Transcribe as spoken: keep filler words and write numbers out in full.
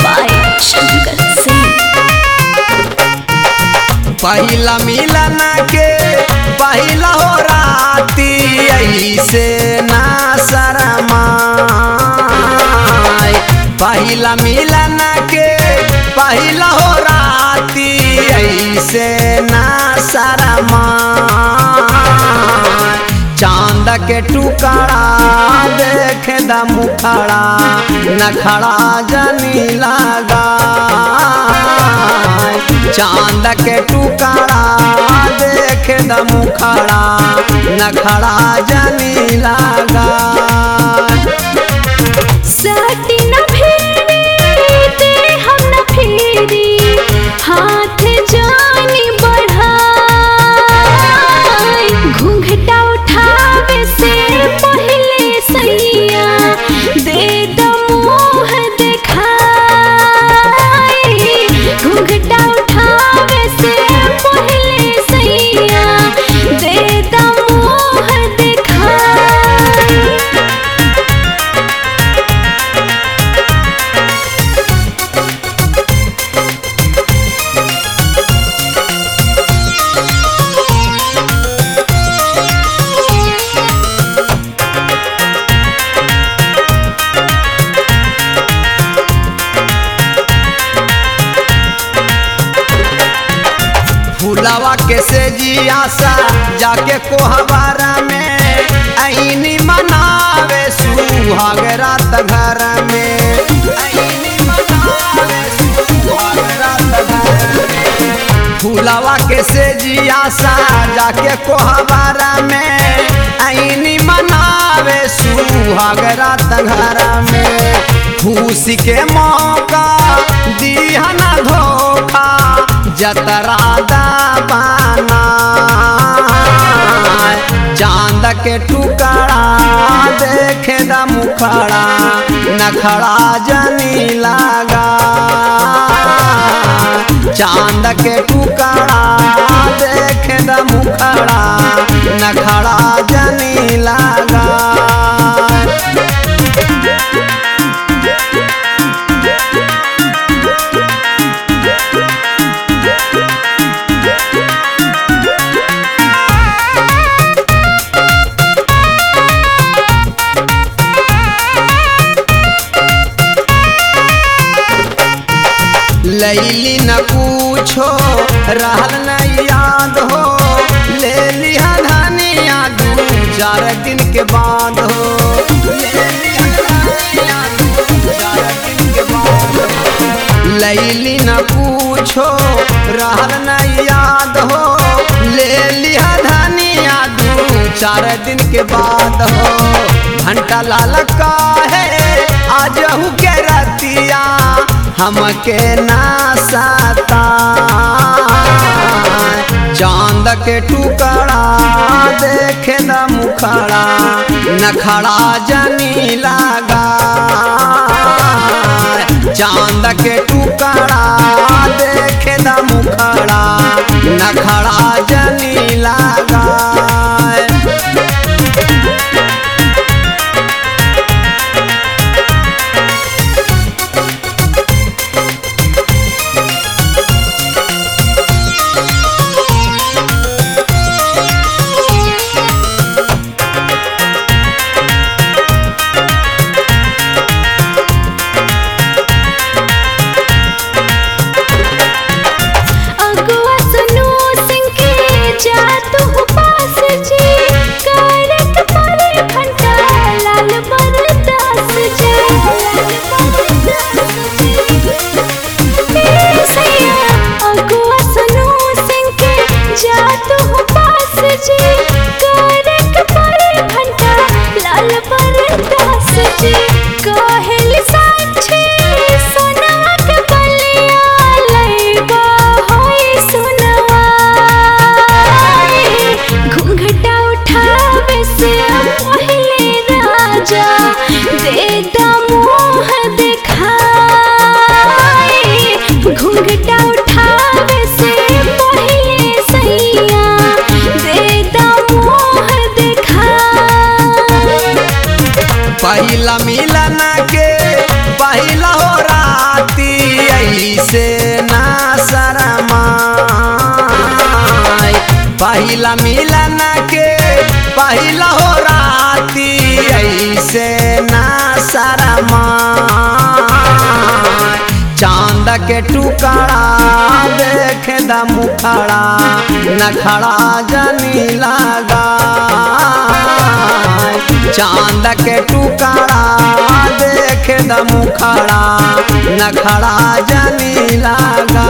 by Shankar Singh. पहिला मिलन के पहिला हो राती ऐसे ना शरमाए। पहिला मिलन के पहिला हो राती ऐसे ना शरमाए। चांद के टुकड़ा देखे द मुखड़ा नखड़ा जनी लगा। चांद के टुकड़ा देखे द मुखड़ा नखड़ा जनी लगा। साटी न फेरी दे हम न फेरी हाथ जानी बढ़ाई। घूंघटा उठावे से पहले सैया दे द मुँह दिखाई। घूंघटा उठावे से पहले सैया दे द मुँह दिखाई। फुलावा के से जियासा जाके कोहबारा में ऐनी मनावे सुहाग रात घर में। ऐनी मनावे सुहाग रात घर में। फुलावा के से जियासा जाके कोहबारा में ऐनी मनावे सुहाग रात घर में। खुशी के मौका दिया न धोखा जतरा दाबाना। चांद के टुकड़ा देखे द मुखड़ा नखड़ा जनी लगा। चांद के टुकड़ा देखे द मुखड़ा नखड़ा जनी लगा। लैली न पूछो रहल न याद हो। ले लिया धनिया दू चार दिन के बाद हो। ले लिया धनिया दू चार दिन के बाद हो। लैली न पूछो रहल न याद हो। ले लिया धनिया दू चार दिन के बाद हो। घंटा लाल का है आजहू के रतिया हमके ना सता। चांद के टुकड़ा देखे द मुखड़ा नखड़ा जनी लगा। चांद के टुकड़ा देखे द मुखड़ा नखड़ा जनी लगा। पहिला मिलन के पहिला हो राती के टुकड़ा देखे द मुखड़ा नखड़ा जनी लगा चांद के टुकड़ा देखे द मुखड़ा नखड़ा जनी लगा